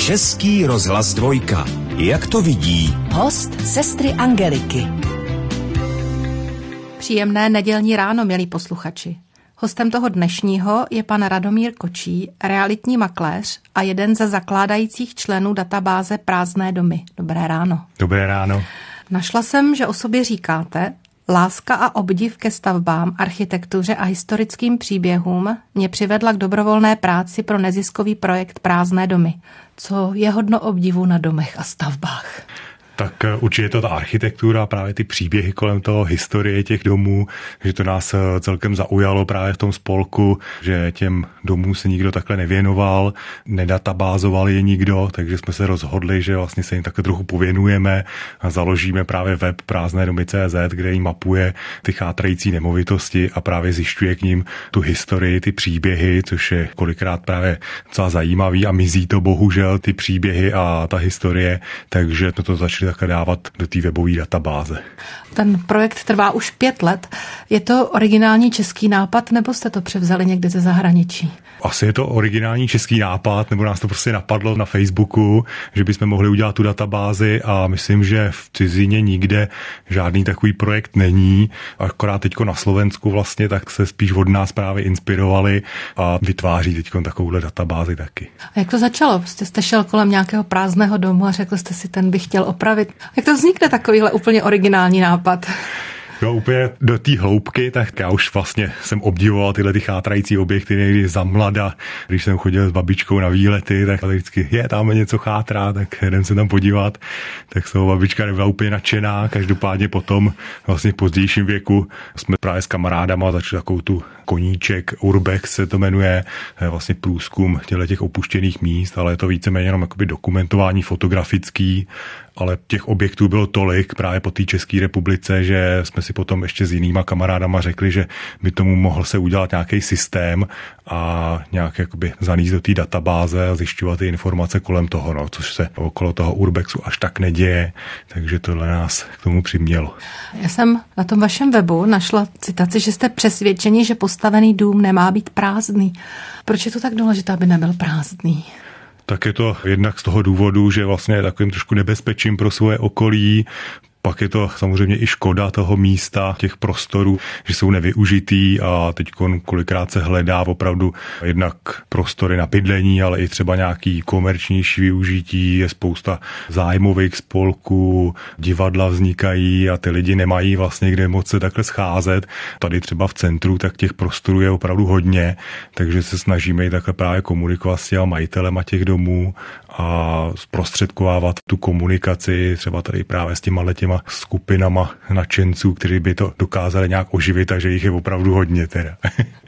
Český rozhlas 2. Jak to vidí? Host sestry Angeliky. Příjemné nedělní ráno, milí posluchači. Hostem toho dnešního je pan Radomír Kočí, realitní makléř a jeden ze zakládajících členů databáze Prázdné domy. Dobré ráno. Dobré ráno. Našla jsem, že o sobě říkáte: láska a obdiv ke stavbám, architektuře a historickým příběhům mě přivedla k dobrovolné práci pro neziskový projekt Prázdné domy. Co je hodno obdivu na domech a stavbách? Tak určitě to ta architektura, právě ty příběhy kolem toho, historie těch domů, že to nás celkem zaujalo právě v tom spolku, že těm domům se nikdo takhle nevěnoval, nedatabázoval je nikdo, takže jsme se rozhodli, že vlastně se jim takhle trochu pověnujeme a založíme právě web prázdnédomy.cz, kde jim mapuje ty chátrající nemovitosti a právě zjišťuje k ním tu historii, ty příběhy, což je kolikrát právě docela zajímavý a mizí to bohužel ty příběhy a ta historie, takže to začali takhle dávat do té webové databáze. Ten projekt trvá už 5 let. Je to originální český nápad, nebo jste to převzali někde ze zahraničí? Asi je to originální český nápad, nebo nás to prostě napadlo na Facebooku, že bychom mohli udělat tu databázi a myslím, že v cizině nikde žádný takový projekt není. Akorát teďko na Slovensku vlastně tak se spíš od nás právě inspirovali a vytváří teďko takovouhle databázi taky. A jak to začalo? Jste šel kolem nějakého prázdného domu a řekl jste si, ten bych chtěl opravit. Jak to vznikne takovýhle úplně originální nápad? No úplně do té hloubky, tak já už vlastně jsem obdivoval tyhle ty chátrající objekty někdy za mlada. Když jsem chodil s babičkou na výlety, tak vždycky tam něco chátrá, tak jdem se tam podívat. Tak z toho babička nebyla úplně nadšená. Každopádně potom vlastně v pozdějším věku jsme právě s kamarádama začali takovou tu koníček, Urbex se to jmenuje, vlastně průzkum těch opuštěných míst, ale je to víceméně jenom jakoby dokumentování fotografický, ale těch objektů bylo tolik právě po té České republice, že jsme si potom ještě s jinýma kamarádama řekli, že by tomu mohl se udělat nějaký systém a nějak jakoby zanést do té databáze a zjišťovat ty informace kolem toho, což se okolo toho Urbexu až tak neděje, takže tohle nás k tomu přimělo. Já jsem na tom vašem webu našla citaci, že jste přesvědčeni, že postavený dům nemá být prázdný. Proč je to tak důležité, aby nebyl prázdný? Tak je to jednak z toho důvodu, že vlastně je takovým trošku nebezpečím pro svoje okolí. Pak je to samozřejmě i škoda toho místa, těch prostorů, že jsou nevyužitý a teď kolikrát se hledá opravdu jednak prostory na bydlení, ale i třeba nějaký komerčnější využití, je spousta zájmových spolků, divadla vznikají a ty lidi nemají vlastně kde moc se takhle scházet. Tady třeba v centru, tak těch prostorů je opravdu hodně, takže se snažíme i takhle právě komunikovat s těma majitelema těch domů a zprostředkovávat tu komunikaci třeba tady právě s těma skupinama nadšenců, kteří by to dokázali nějak oživit, takže jich je opravdu hodně teda.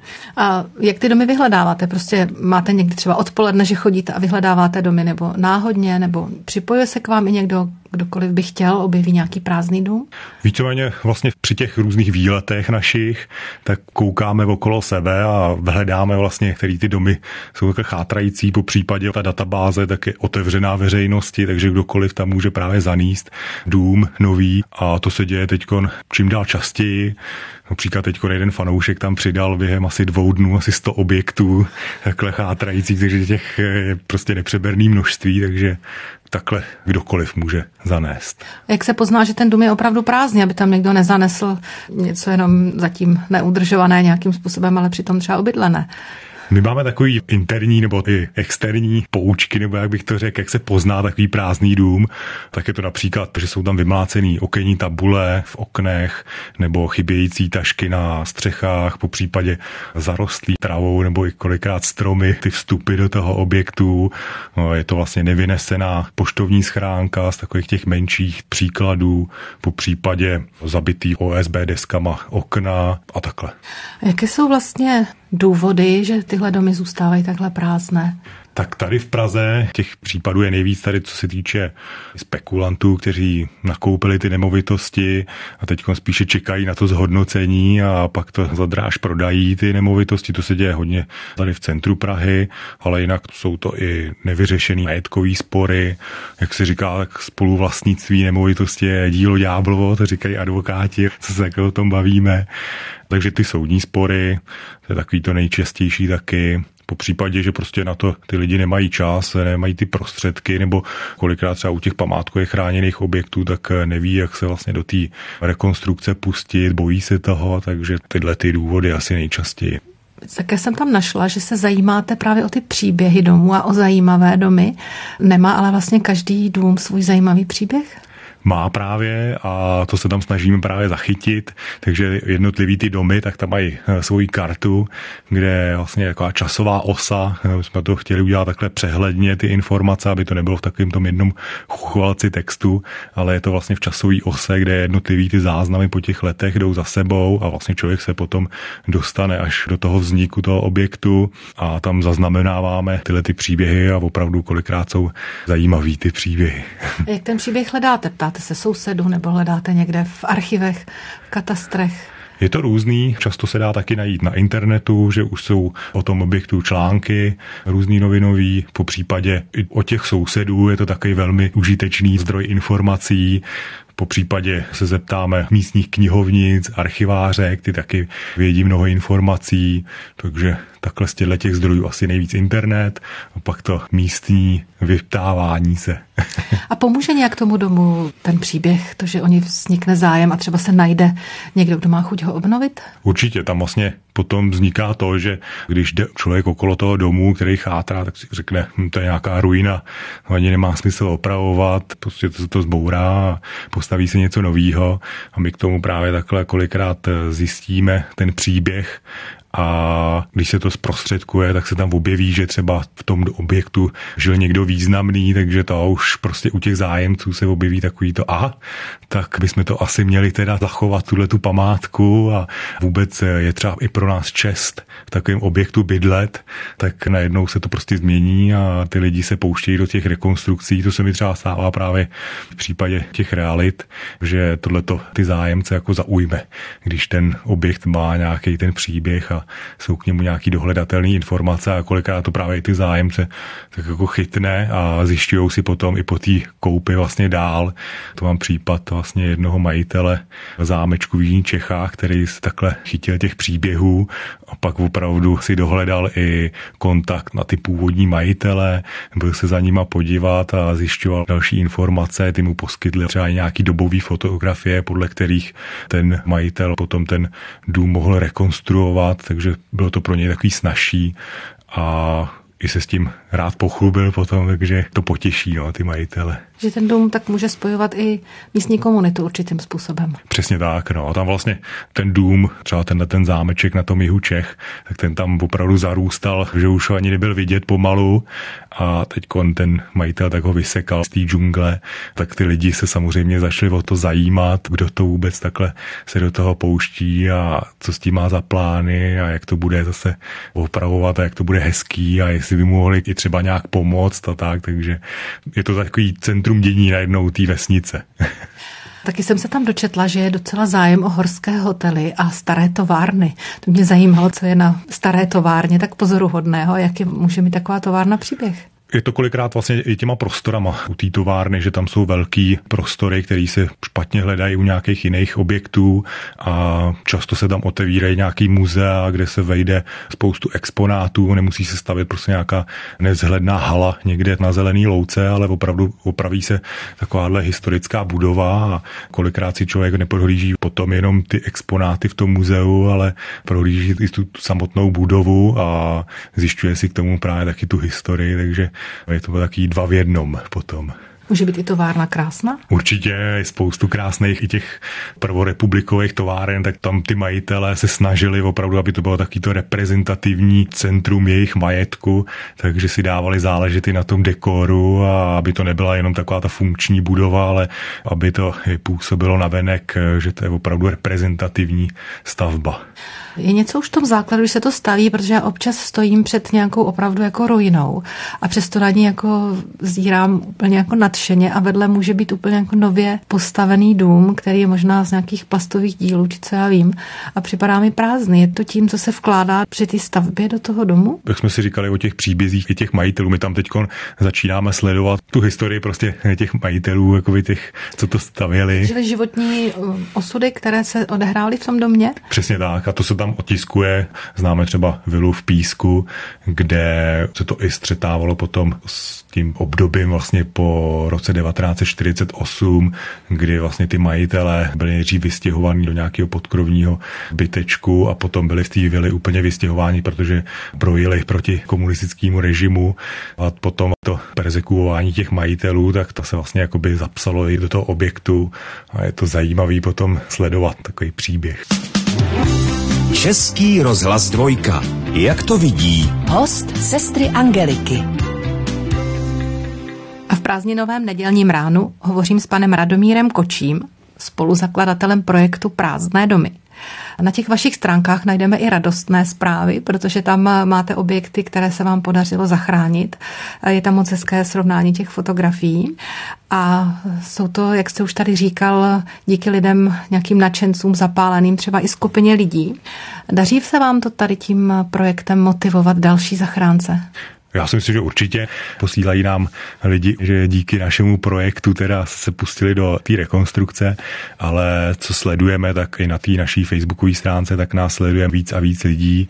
A jak ty domy vyhledáváte? Prostě máte někdy třeba odpoledne, že chodíte a vyhledáváte domy, nebo náhodně, nebo připojuje se k vám i někdo, kdokoliv by chtěl, objeví nějaký prázdný dům? Víceméně vlastně při těch různých výletech našich, tak koukáme okolo sebe a hledáme vlastně, který ty domy jsou takhle chátrající, po případě ta databáze tak je otevřená veřejnosti, takže kdokoliv tam může právě zanést dům nový a to se děje teďkon čím dál častěji. Například teďko jeden fanoušek tam přidal během asi 2 dnů asi 100 objektů takhle chátrajících, takže těch je prostě nepřeberné množství, takže takhle kdokoliv může zanést. Jak se pozná, že ten dům je opravdu prázdný, aby tam někdo nezanesl něco jenom zatím neudržované nějakým způsobem, ale přitom třeba obydlené? My máme takový interní nebo i externí poučky, nebo jak bych to řekl, jak se pozná takový prázdný dům. Tak je to například, že jsou tam vymlácený okenní tabule v oknech nebo chybějící tašky na střechách, po případě zarostlý travou nebo i kolikrát stromy, ty vstupy do toho objektu. No, je to vlastně nevynesená poštovní schránka z takových těch menších příkladů, po případě zabitý OSB deskama okna a takhle. Jaké jsou vlastně důvody, že tyhle domy zůstávají takhle prázdné? Tak tady v Praze těch případů je nejvíc tady, co se týče spekulantů, kteří nakoupili ty nemovitosti a teď spíše čekají na to zhodnocení a pak to za dráž prodají ty nemovitosti. To se děje hodně tady v centru Prahy, ale jinak jsou to i nevyřešený majetkový spory. Jak se říká, tak spoluvlastnictví nemovitosti je dílo ďáblovo, to říkají advokáti, co se takhle o tom bavíme. Takže ty soudní spory, to je takový to nejčastější taky. Po případě, že prostě na to ty lidi nemají čas, nemají ty prostředky, nebo kolikrát třeba u těch památkových chráněných objektů, tak neví, jak se vlastně do té rekonstrukce pustit, bojí se toho, takže tyhle ty důvody asi nejčastěji. Také jsem tam našla, že se zajímáte právě o ty příběhy domů a o zajímavé domy. Nemá ale vlastně každý dům svůj zajímavý příběh? Má právě a to se tam snažíme právě zachytit, takže jednotlivý ty domy, tak tam mají svoji kartu, kde je vlastně taková časová osa, jsme to chtěli udělat takhle přehledně ty informace, aby to nebylo v takovém tom jednom chuchovalci textu, ale je to vlastně v časové ose, kde jednotlivý ty záznamy po těch letech jdou za sebou a vlastně člověk se potom dostane až do toho vzniku toho objektu a tam zaznamenáváme tyhle ty příběhy a opravdu kolikrát jsou zajímavý ty příběhy. Jak ten příběh hledáte? Ptáte se sousedů nebo hledáte někde v archivech, v katastrech? Je to různý, často se dá taky najít na internetu, že už jsou o tom objektu články, různý novinový, po případě i o těch sousedů je to takový velmi užitečný zdroj informací. Po případě se zeptáme místních knihovnic, archivářek, ty taky vědí mnoho informací, takže takhle z těch zdrojů asi nejvíc internet a pak to místní vyptávání se. A pomůže nějak tomu domu ten příběh, to, že o něj vznikne zájem a třeba se najde někdo, kdo má chuť ho obnovit? Určitě, tam vlastně potom vzniká to, že když jde člověk okolo toho domu, který chátrá, tak si řekne, to je nějaká ruina, ani nemá smysl opravovat, prostě to zbourá a postaví se něco novýho a my k tomu právě takhle kolikrát zjistíme ten příběh. A když se to zprostředkuje, tak se tam objeví, že třeba v tom objektu žil někdo významný, takže to už prostě u těch zájemců se objeví takový to, tak bychom to asi měli teda zachovat tu památku a vůbec je třeba i pro nás čest v takovém objektu bydlet, tak najednou se to prostě změní a ty lidi se pouštějí do těch rekonstrukcí. To se mi třeba stává právě v případě těch realit, že tohleto ty zájemce jako zaujme, když ten objekt má nějaký ten příběh a jsou k němu nějaký dohledatelné informace a kolikrát to právě i ty zájemce tak jako chytne a zjišťují si potom i po té koupi vlastně dál. To mám případ vlastně jednoho majitele zámečku v Jižních Čechách, který se takhle chytil těch příběhů a pak opravdu si dohledal i kontakt na ty původní majitele, byl se za nima podívat a zjišťoval další informace, ty mu poskytli třeba i nějaký dobový fotografie, podle kterých ten majitel potom ten dům mohl rekonstruovat, takže bylo to pro něj takový snazší a i se s tím rád pochlubil potom, takže to potěší ty majitele. Že ten dům tak může spojovat i místní komunitu určitým způsobem. Přesně tak, a tam vlastně ten dům, třeba ten zámeček na tom jihu Čech, tak ten tam opravdu zarůstal, že už ho ani nebyl vidět pomalu a teďkon ten majitel tak ho vysekal z té džungle, tak ty lidi se samozřejmě začali o to zajímat, kdo to vůbec takhle se do toho pouští a co s tím má za plány a jak to bude zase opravovat a jak to bude hezký a jestli by mohli i třeba nějak pomoct a tak, takže je to takový centrum dění najednou té vesnice. Taky jsem se tam dočetla, že je docela zájem o horské hotely a staré továrny. To mě zajímalo, co je na staré továrně tak pozoruhodného a jaký může mít taková továrna příběh. Je to kolikrát vlastně i těma prostorama u té továrny, že tam jsou velký prostory, které se špatně hledají u nějakých jiných objektů a často se tam otevírají nějaký muzea, kde se vejde spoustu exponátů, nemusí se stavět prostě nějaká nevzhledná hala někde na zelený louce, ale opravdu opraví se takováhle historická budova a kolikrát si člověk neprohlíží potom jenom ty exponáty v tom muzeu, ale prohlíží i tu samotnou budovu a zjišťuje si k tomu právě taky tu historii, takže je to takový 2 v 1 potom. Může být i továrna krásná? Určitě je spoustu krásných i těch prvorepublikových továren, tak tam ty majitelé se snažili opravdu, aby to bylo taky to reprezentativní centrum jejich majetku, takže si dávali záležet i na tom dekoru a aby to nebyla jenom taková ta funkční budova, ale aby to působilo navenek, že to je opravdu reprezentativní stavba. Je něco už v tom základu, když se to staví, protože já občas stojím před nějakou opravdu jako ruinou a přesto na ní jako zírám úplně jako nad nadšeně a vedle může být úplně jako nově postavený dům, který je možná z nějakých plastových dílů, či co já vím, a připadá mi prázdný. Je to tím, co se vkládá při té stavbě do toho domu? Jak jsme si říkali o těch příbězích i těch majitelů, my tam teď začínáme sledovat tu historii prostě těch majitelů, jakoby těch, co to stavěli. Žili životní osudy, které se odehrály v tom domě? Přesně tak, a to se tam otiskuje. Známe třeba vilu v Písku, kde se to i střetávalo potom s tím obdobím vlastně po roce 1948, kdy vlastně ty majitelé byli nejdřív vystěhovaní do nějakého podkrovního bytečku a potom byli z té vily úplně vystěhováni, protože brojili proti komunistickému režimu a potom to perzekuování těch majitelů, tak to se vlastně jakoby zapsalo i do toho objektu a je to zajímavý potom sledovat takový příběh. Český rozhlas 2. Jak to vidí? Host sestry Angeliky. A v prázdninovém nedělním ránu hovořím s panem Radomírem Kočím, spoluzakladatelem projektu Prázdné domy. Na těch vašich stránkách najdeme i radostné zprávy, protože tam máte objekty, které se vám podařilo zachránit. Je tam moc hezké srovnání těch fotografií a jsou to, jak jste už tady říkal, díky lidem, nějakým nadšencům zapáleným, třeba i skupině lidí. Daří se vám to tady tím projektem motivovat další zachránce? Já si myslím, že určitě posílají nám lidi, že díky našemu projektu teda se pustili do té rekonstrukce, ale co sledujeme, tak i na té naší facebookové stránce, tak nás sleduje víc a víc lidí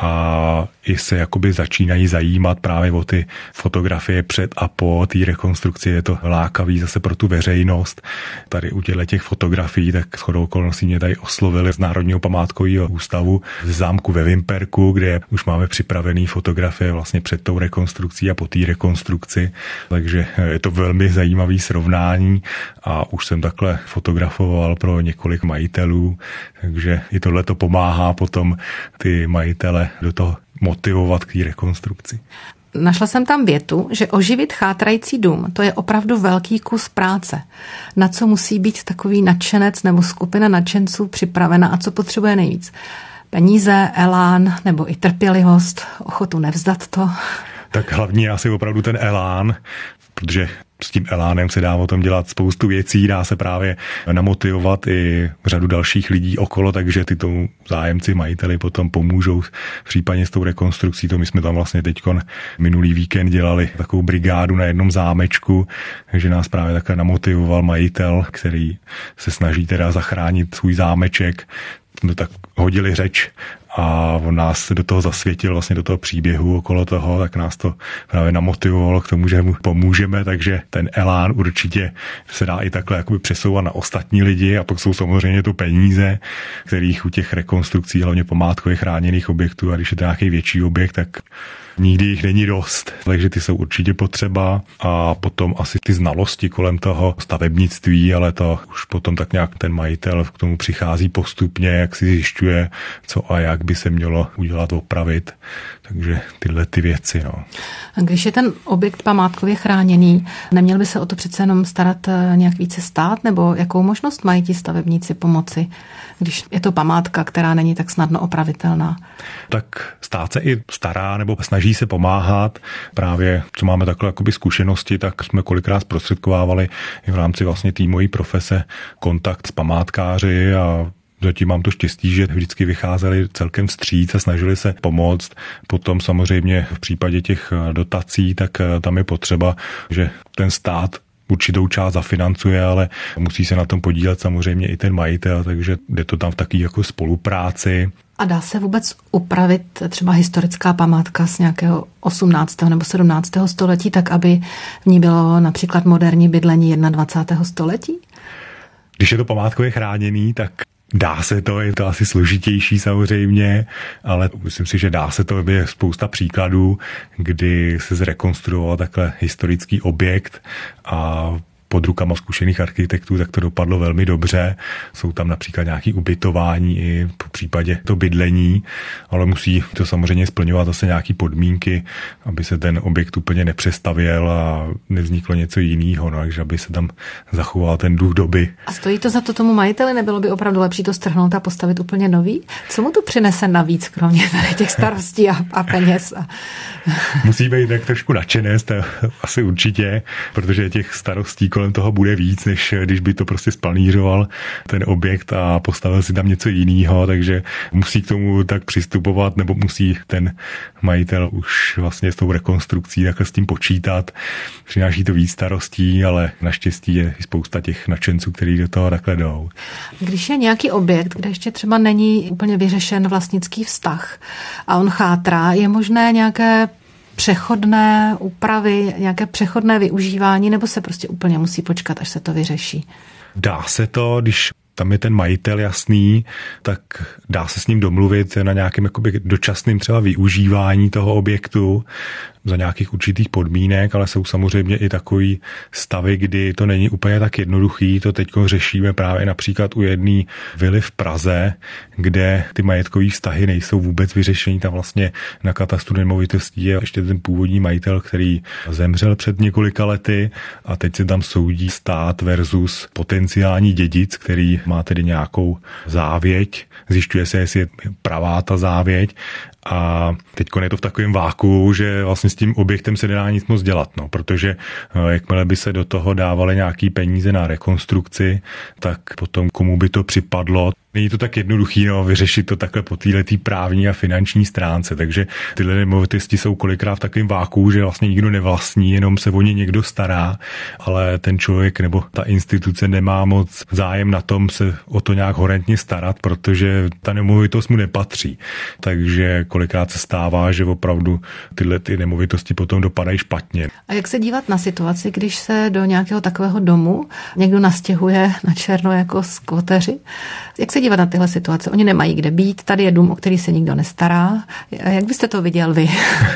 a i se jakoby začínají zajímat právě o ty fotografie před a po té rekonstrukci. Je to lákavý zase pro tu veřejnost. Tady u těch fotografií, tak shodou okolností mě tady oslovili z Národního památkového ústavu z zámku ve Vimperku, kde už máme připravené fotografie vlastně před tou rekonstrukcí a po té rekonstrukci. Takže je to velmi zajímavý srovnání a už jsem takhle fotografoval pro několik majitelů, takže i tohle to pomáhá potom ty majitele do toho motivovat k té rekonstrukci. Našla jsem tam větu, že oživit chátrající dům, to je opravdu velký kus práce. Na co musí být takový nadšenec nebo skupina nadšenců připravena a co potřebuje nejvíc? Peníze, elán nebo i trpělivost, ochotu nevzdat to? Tak hlavně asi opravdu ten elán, protože s tím elánem se dá o tom dělat spoustu věcí, dá se právě namotivovat i řadu dalších lidí okolo, takže ty tomu zájemci, majiteli potom pomůžou případně s tou rekonstrukcí. To my jsme tam vlastně teďkon minulý víkend dělali takovou brigádu na jednom zámečku, takže nás právě takhle namotivoval majitel, který se snaží teda zachránit svůj zámeček. No tak hodili řeč a on nás do toho zasvětil, vlastně do toho příběhu okolo toho, tak nás to právě namotivovalo k tomu, že mu pomůžeme, takže ten elán určitě se dá i takhle jakoby přesouvat na ostatní lidi a pak jsou samozřejmě to peníze, kterých u těch rekonstrukcí, hlavně památkových chráněných objektů, a když je to nějaký větší objekt, tak nikdy jich není dost, takže ty jsou určitě potřeba a potom asi ty znalosti kolem toho stavebnictví, ale to už potom tak nějak ten majitel k tomu přichází postupně, jak si zjišťuje, co a jak by se mělo udělat, opravit, takže tyhle ty věci. No. A když je ten objekt památkově chráněný, neměl by se o to přece jenom starat nějak více stát, nebo jakou možnost mají ti stavebníci pomoci, když je to památka, která není tak snadno opravitelná? Tak stát se i stará nebo snaží se pomáhat. Právě, co máme takhle jakoby zkušenosti, tak jsme kolikrát zprostředkovávali i v rámci vlastně té mojí profese kontakt s památkáři a zatím mám to štěstí, že vždycky vycházeli celkem vstříc a snažili se pomoct. Potom samozřejmě v případě těch dotací, tak tam je potřeba, že ten stát určitou část zafinancuje, ale musí se na tom podílet samozřejmě i ten majitel, takže jde to tam v takové jako spolupráci. A dá se vůbec upravit třeba historická památka z nějakého 18. nebo 17. století, tak aby v ní bylo například moderní bydlení 21. století? Když je to památkově chráněný, tak dá se to, je to asi složitější samozřejmě, ale myslím si, že dá se to, je spousta příkladů, kdy se zrekonstruoval takhle historický objekt a pod rukama zkušených architektů, tak to dopadlo velmi dobře. Jsou tam například nějaké ubytování i po případě to bydlení, ale musí to samozřejmě splňovat zase nějaké podmínky, aby se ten objekt úplně nepřestavěl a nevzniklo něco jiného, no, takže aby se tam zachoval ten duch doby. A stojí to za to tomu majiteli? Nebylo by opravdu lepší to strhnout a postavit úplně nový? Co mu to přinese navíc, kromě tady těch starostí a peněz? Musí být tak trošku nadšené, asi určitě, protože těch starostí kolem toho bude víc, než když by to prostě splanířoval ten objekt a postavil si tam něco jiného, takže musí k tomu tak přistupovat, nebo musí ten majitel už vlastně s tou rekonstrukcí takhle s tím počítat. Přináší to víc starostí, ale naštěstí je spousta těch nadšenců, kteří do toho takhle jdou. Když je nějaký objekt, kde ještě třeba není úplně vyřešen vlastnický vztah a on chátrá, je možné nějaké přechodné úpravy, nějaké přechodné využívání, nebo se prostě úplně musí počkat, až se to vyřeší? Dá se to, když tam je ten majitel jasný, tak dá se s ním domluvit na nějakém jakoby dočasným třeba využívání toho objektu za nějakých určitých podmínek, ale jsou samozřejmě i takový stavy, kdy to není úplně tak jednoduchý. To teď řešíme právě například u jedné vily v Praze, kde ty majetkové vztahy nejsou vůbec vyřešení. Tam vlastně na katastru nemovitostí je ještě ten původní majitel, který zemřel před několika lety a teď se tam soudí stát versus potenciální dědic, který má tedy nějakou závěť. Zjišťuje se, jestli je pravá ta závěť. A teď je to v takovém váku, že vlastně s tím objektem se nedá nic moc dělat, no, protože jakmile by se do toho dávaly nějaký peníze na rekonstrukci, tak potom komu by to připadlo. Není to tak jednoduchý, no, vyřešit to takhle po této právní a finanční stránce, takže tyhle nemovitosti jsou kolikrát v takovém váku, že vlastně nikdo nevlastní, jenom se o ně někdo stará, ale ten člověk nebo ta instituce nemá moc zájem na tom se o to nějak horentně starat, protože ta nemovitost mu nepatří. Takže kolikrát se stává, že opravdu tyhle ty nemovitosti potom dopadají špatně. A jak se dívat na situaci, když se do nějakého takového domu někdo nastěhuje na černo jako skvoteři? Jak se dívat na tyhle situace? Oni nemají kde být, tady je dům, o který se nikdo nestará. Jak byste to viděl vy?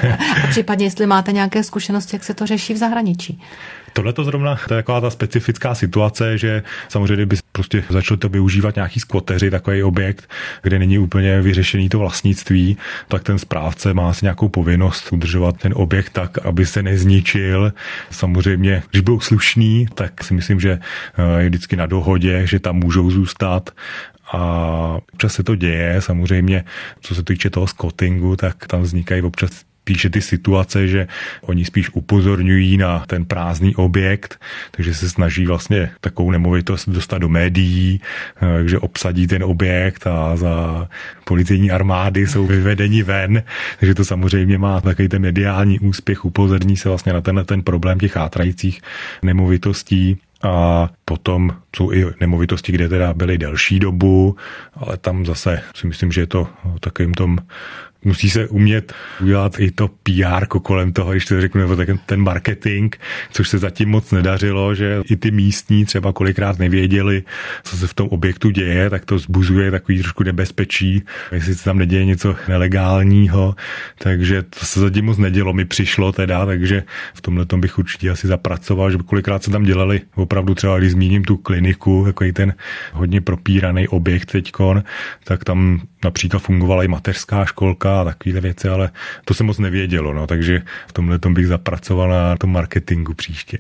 A případně, jestli máte nějaké zkušenosti, jak se to řeší v zahraničí? Tohle to zrovna to je taková ta specifická situace, že samozřejmě by prostě začali to využívat nějaký skvoteři, takový objekt, kde není úplně vyřešený to vlastnictví, tak ten správce má asi nějakou povinnost udržovat ten objekt tak, aby se nezničil. Samozřejmě, když budou slušní, tak si myslím, že je vždycky na dohodě, že tam můžou zůstat. A občas se to děje, samozřejmě, co se týče toho squattingu, tak tam vznikají občas píše ty situace, že oni spíš upozorňují na ten prázdný objekt, takže se snaží vlastně takovou nemovitost dostat do médií, takže obsadí ten objekt a za policejní armády jsou vyvedeni ven, takže to samozřejmě má takový ten mediální úspěch, upozorní se vlastně na ten problém těch chátrajících nemovitostí. A potom jsou i nemovitosti, kde teda byly delší dobu, ale tam zase si myslím, že je to takovým tom musí se umět udělat i to PR kolem toho, když to řeknu, nebo ten marketing, což se zatím moc nedařilo, že i ty místní třeba kolikrát nevěděli, co se v tom objektu děje, tak to vzbuzuje takový trošku nebezpečí, jestli se tam neděje něco nelegálního, takže to se zatím moc nedělo, mi přišlo teda, takže v tomhle tom bych určitě asi zapracoval, že kolikrát se tam dělali opravdu třeba, když zmíním tu kliniku, takový ten hodně propíraný objekt teďkon, tak tam například fungovala i mateřská školka a takovéhle věci, ale to se moc nevědělo, no, takže v tomhle tom bych zapracoval na tom marketingu příště.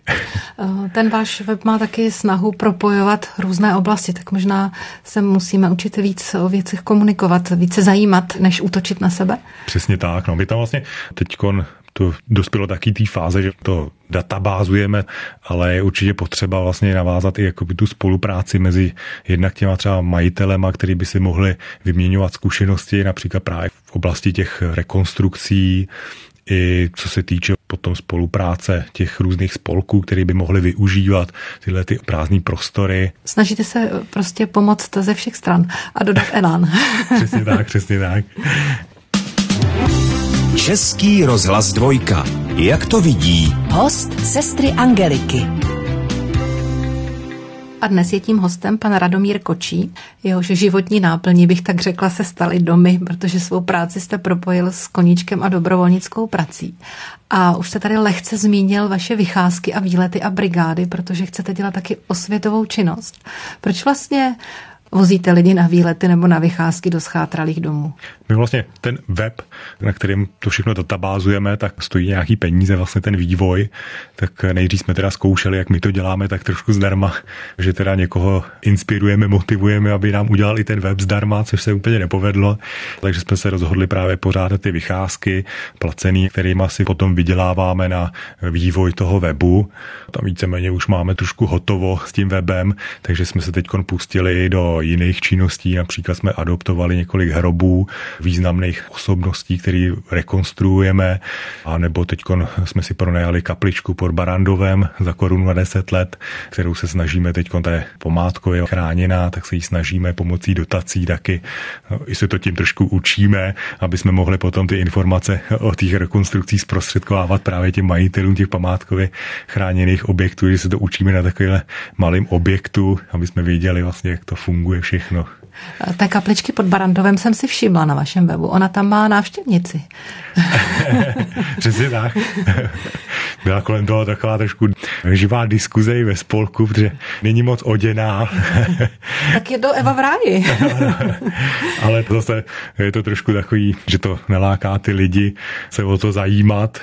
Ten váš web má taky snahu propojovat různé oblasti, tak možná se musíme učit víc o věcech komunikovat, více zajímat, než útočit na sebe? Přesně tak, no, my tam vlastně teďkon to dospělo taky té fáze, že to databázujeme, ale je určitě potřeba vlastně navázat i jakoby tu spolupráci mezi jednak těma třeba majitelema, který by si mohli vyměňovat zkušenosti, například právě v oblasti těch rekonstrukcí, i co se týče potom spolupráce těch různých spolků, které by mohly využívat tyhle ty prázdné prostory. Snažíte se prostě pomoct ze všech stran a dodat elán. Přesně tak, přesně tak. Český rozhlas 2. Jak to vidí? Host sestry Angeliky. A dnes je tím hostem pan Radomír Kočí. Jehož životní náplní, bych tak řekla, se staly domy, protože svou práci jste propojil s koníčkem a dobrovolnickou prací. A už jste tady lehce zmínil vaše vycházky a výlety a brigády, protože chcete dělat taky osvětovou činnost. Proč vlastně vozíte lidi na výlety nebo na vycházky do schátralých domů? My vlastně ten web, na kterém to všechno databázujeme, tak stojí nějaký peníze, vlastně ten vývoj. Tak nejdřív jsme teda zkoušeli, jak my to děláme, tak trošku zdarma, že teda někoho inspirujeme, motivujeme, aby nám udělali ten web zdarma, což se úplně nepovedlo. Takže jsme se rozhodli právě pořádat ty vycházky placený, kterými si potom vyděláváme na vývoj toho webu. Tam víceméně už máme trošku hotovo s tím webem, takže jsme se teďkon pustili do jiných činností, například jsme adoptovali několik hrobů významných osobností, které rekonstruujeme, a nebo teďkon jsme si pronajali kapličku pod Barrandovem za korunu na 10 let, kterou se snažíme teďkon, ta je památkově chráněná, tak se jí snažíme pomocí dotací taky, i se to tím trošku učíme, aby jsme mohli potom ty informace o těch rekonstrukcích zprostředkovávat právě těm majitelům těch památkově chráněných objektů, že se to učíme na takovýhle malým objektu, aby jsme věděli vlastně, jak to funguje všechno. Té kapličky pod Barrandovem jsem si všimla na vašem webu. Ona tam má návštěvnici. Přesně tak. Byla kolem toho taková trošku živá diskuze i ve spolku, protože není moc oděná. Tak je to Eva v ráji. Ale zase je to trošku takový, že to naláká ty lidi se o to zajímat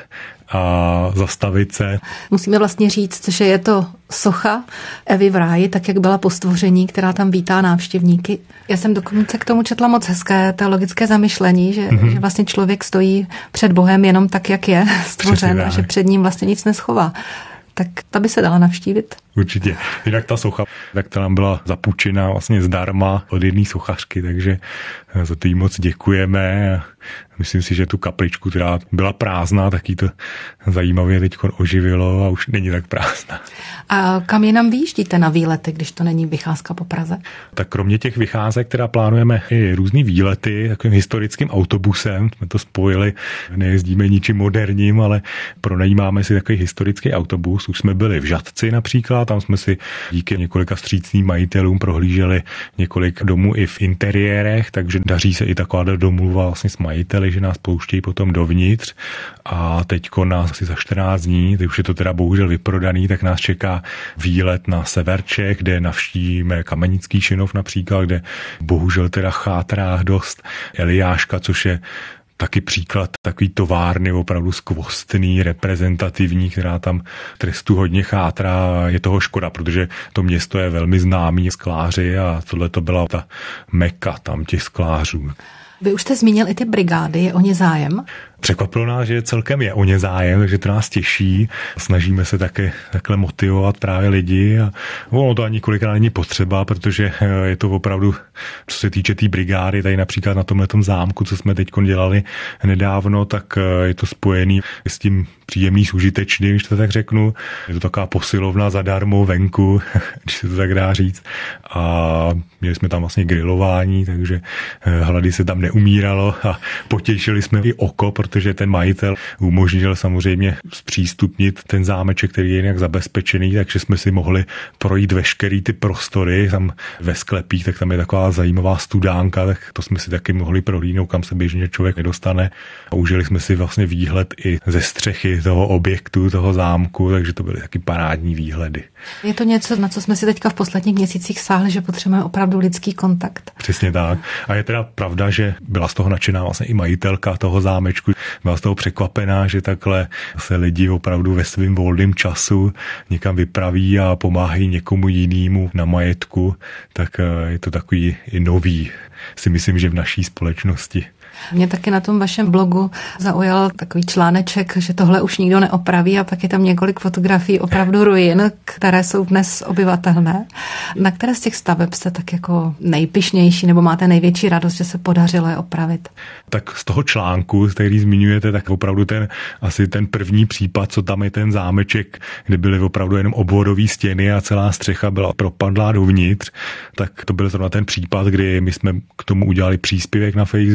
a zastavit se. Musíme vlastně říct, že je to socha Evy v ráji, tak jak byla po stvoření, která tam vítá návštěvníky. Já jsem dokonce k tomu četla moc hezké teologické zamyšlení, že vlastně člověk stojí před Bohem jenom tak, jak je stvořen a že před ním vlastně nic neschová. Tak ta by se dala navštívit. Určitě. Jinak ta socha, tak ta nám byla zapůjčena vlastně zdarma od jedné sochařky, takže za to jí moc děkujeme. Myslím si, že tu kapličku, která byla prázdná, tak jí to zajímavě teď oživilo a už není tak prázdná. A kam jinam vyjíždíte na výlety, když to není vycházka po Praze? Tak kromě těch vycházek, která plánujeme i různý výlety, takovým historickým autobusem, jsme to spojili, nejezdíme ničím moderním, ale pronajímáme si takový historický autobus. Už jsme byli v Žatci například, tam jsme si díky několika vstřícným majitelům prohlíželi několik domů i v interiérech, takže daří se i taková domluva vlastně s majiteli, že nás pouštějí potom dovnitř, a teďko nás asi za 14 dní, teď už je to teda bohužel vyprodaný, tak nás čeká výlet na sever Čech, kde navštívíme Kamenický Šinov například, kde bohužel teda chátrá dost Eliáška, což je taky příklad takový továrny opravdu skvostný, reprezentativní, která tam trestu hodně chátrá. Je toho škoda, protože to město je velmi známý skláři a tohle to byla ta meka tam těch sklářů. Vy už jste zmínil i ty brigády, je o ně zájem? Překvapilo nás, že celkem je o ně zájem, takže to nás těší. Snažíme se také takhle motivovat právě lidi a ono to ani kolikrát není potřeba, protože je to opravdu, co se týče té brigády, tady například na tomhletom zámku, co jsme teď dělali nedávno, tak je to spojený s tím příjemný s užitečným, když to tak řeknu. Je to taková posilovna zadarmo venku, když se to tak dá říct. A měli jsme tam vlastně grilování, takže hlady se tam neumíralo a potěšili jsme i oko, protože ten majitel umožnil samozřejmě zpřístupnit ten zámeček, který je jinak zabezpečený, takže jsme si mohli projít veškerý ty prostory, tam ve sklepích, tak tam je taková zajímavá studánka, tak to jsme si taky mohli prohlídnout, kam se běžně člověk nedostane. A užili jsme si vlastně výhled i ze střechy toho objektu, toho zámku, takže to byly taky parádní výhledy. Je to něco, na co jsme si teďka v posledních měsících sáhli, že potřebujeme opravdu lidský kontakt. Přesně tak. A je teda pravda, že byla z toho nadšená vlastně i majitelka toho zámečku. Byla z toho překvapená, že takhle se lidi opravdu ve svým volném času někam vypraví a pomáhají někomu jinému na majetku, tak je to takový i nový, si myslím, že v naší společnosti. Mě taky na tom vašem blogu zaujal takový článeček, že tohle už nikdo neopraví, a pak je tam několik fotografií opravdu ruin, které jsou dnes obyvatelné. Na které z těch staveb jste tak jako nejpyšnější nebo máte největší radost, že se podařilo je opravit? Tak z toho článku, který zmiňujete, tak opravdu asi ten první případ, co tam je ten zámeček, kde byly opravdu jenom obvodové stěny a celá střecha byla propadlá dovnitř, tak to byl zrovna ten případ, kdy my jsme k tomu udělali příspěvek na Facebook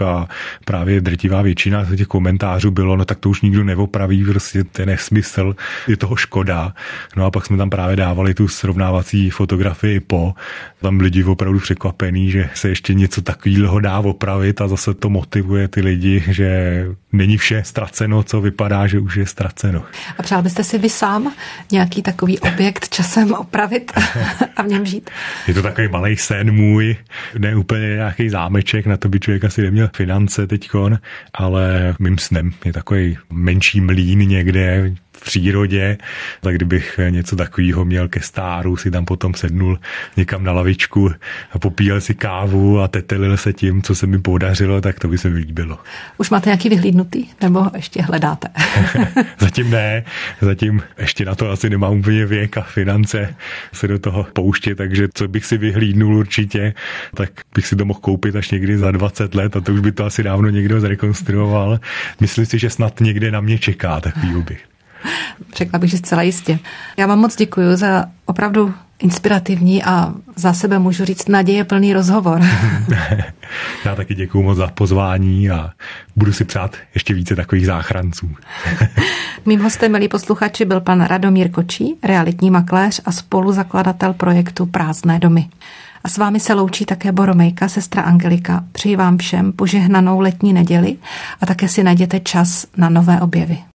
a právě drtivá většina těch komentářů bylo, no tak to už nikdo neopraví, prostě to je nesmysl, je toho škoda. No a pak jsme tam právě dávali tu srovnávací fotografii tam lidi opravdu překvapení, že se ještě něco takového dá opravit a zase to motivuje ty lidi, že není vše ztraceno, co vypadá, že už je ztraceno. A přál byste si vy sám nějaký takový objekt časem opravit a v něm žít? Je to takový malej sen můj, ne úplně nějaký zámeček, na to by člověk asi neměl finance teďkon, ale mým snem je takový menší mlýn někde v přírodě, tak kdybych něco takového měl ke stáru, si tam potom sednul někam na lavičku a popíjel si kávu a tetelil se tím, co se mi podařilo, tak to by se mi líbilo. Už máte nějaký vyhlídnutý, nebo ještě hledáte? Zatím ne, zatím ještě na to asi nemám úplně věk a finance se do toho pouštět, takže co bych si vyhlídnul určitě, tak bych si to mohl koupit až někdy za 20 let a to už by to asi dávno někdo zrekonstruoval. Myslím si, že snad někde na mě čeká takový objekt. Řekla bych, že zcela jistě. Já vám moc děkuji za opravdu inspirativní a za sebe můžu říct nadějeplný rozhovor. Já taky děkuji moc za pozvání a budu si přát ještě více takových záchranců. Mým hostem, milí posluchači, byl pan Radomír Kočí, realitní makléř a spoluzakladatel projektu Prázdné domy. A s vámi se loučí také Boromejka, sestra Angelika. Přeji vám všem požehnanou letní neděli a také si najděte čas na nové objevy.